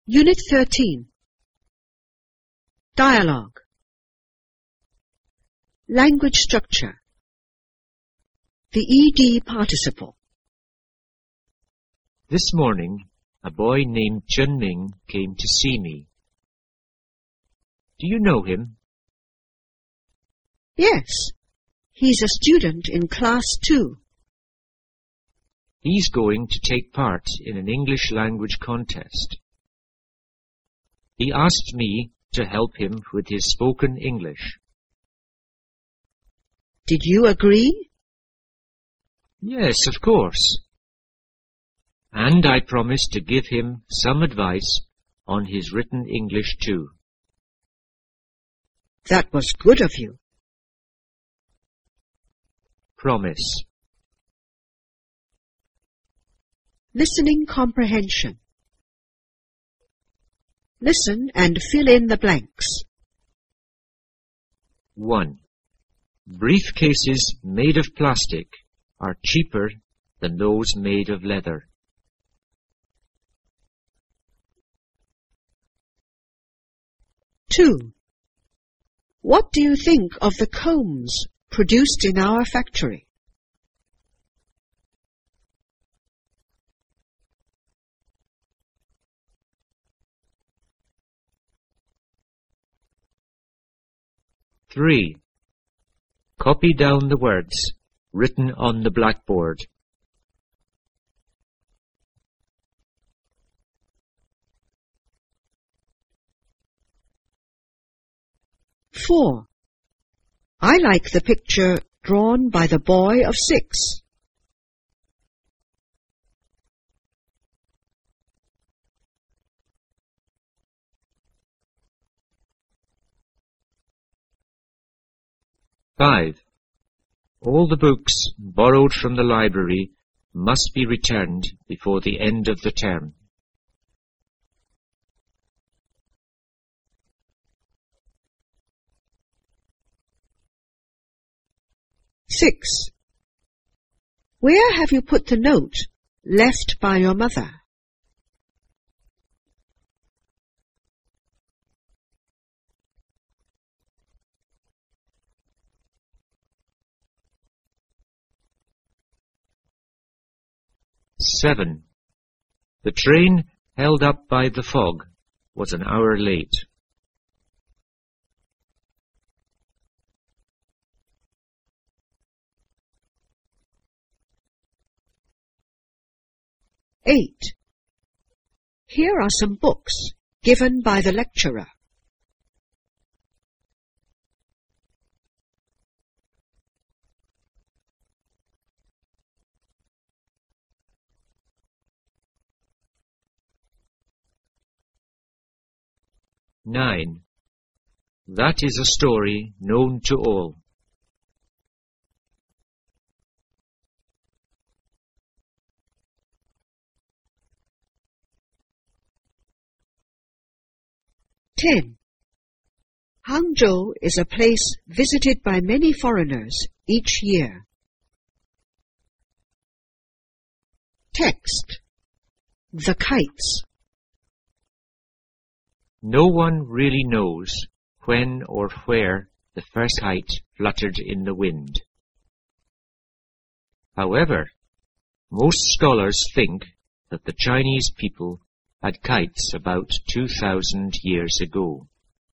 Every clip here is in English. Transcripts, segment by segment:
Unit 13. Dialogue. Language structure. The ED participle. This morning, a boy named Chunming came to see me. Do you know him? Yes, he's a student in Class 2. He's going to take part in an English language contest. He asked me to help him with his spoken English. Did you agree? Yes, of course. And I promised to give him some advice on his written English too. That was good of you. Promise. Listening comprehension. Listen and fill in the blanks. 1. Briefcases made of plastic are cheaper than those made of leather. 2. What do you think of the combs produced in our factory? 3. Copy down the words written on the blackboard. 4. I like the picture drawn by the boy of 6. 5. All the books borrowed from the library must be returned before the end of the term. 6. Where have you put the note left by your mother? 7. The train held up by the fog was an hour late. 8. Here are some books given by the lecturer. 9. That is a story known to all. 10. Hangzhou is a place visited by many foreigners each year. Text. The kites. No one really knows when or where the first kite fluttered in the wind. However, most scholars think that the Chinese people had kites about 2,000 years ago.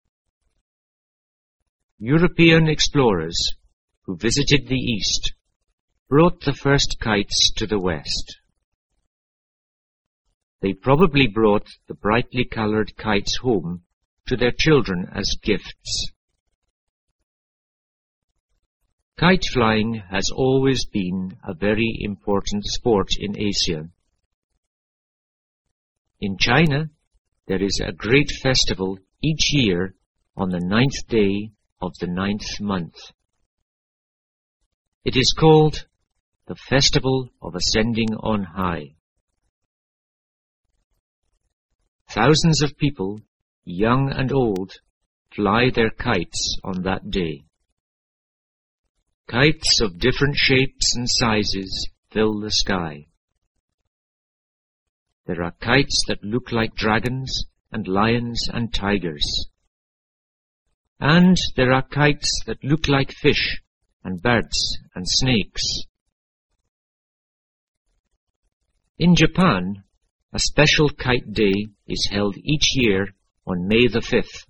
European explorers who visited the East brought the first kites to the West. They probably brought the brightly coloured kites home to their children as gifts. Kite flying has always been a very important sport in Asia. In China, there is a great festival each year on the 9th day of the 9th month. It is called the Festival of Ascending on High. Thousands of people, young and old, fly their kites on that day. Kites of different shapes and sizes fill the sky. There are kites that look like dragons and lions and tigers. And there are kites that look like fish and birds and snakes. In Japan, a special kite day is held each year on May the 5th.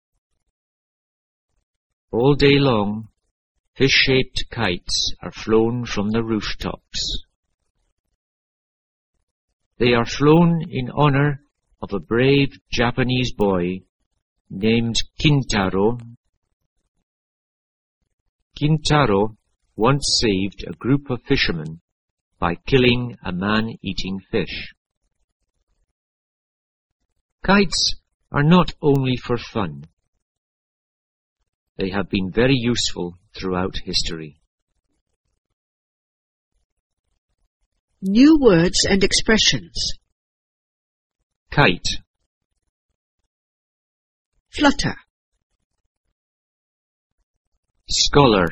All day long, fish-shaped kites are flown from the rooftops. They are flown in honor of a brave Japanese boy named Kintaro. Kintaro once saved a group of fishermen by killing a man-eating fish. Kites are not only for fun. They have been very useful throughout history. New words and expressions. Kite, Flutter. scholar,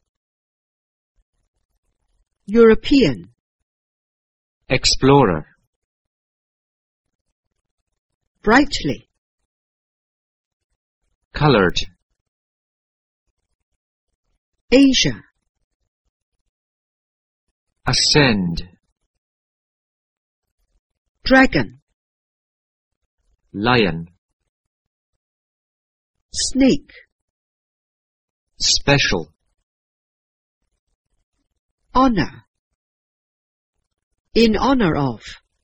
European. explorer, Brightly. colored, Asia. ascend, Dragon. lion, Snake. special, Honor. In honor of.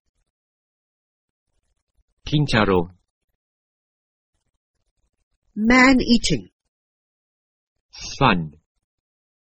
Kintaro, Man-eating. fun.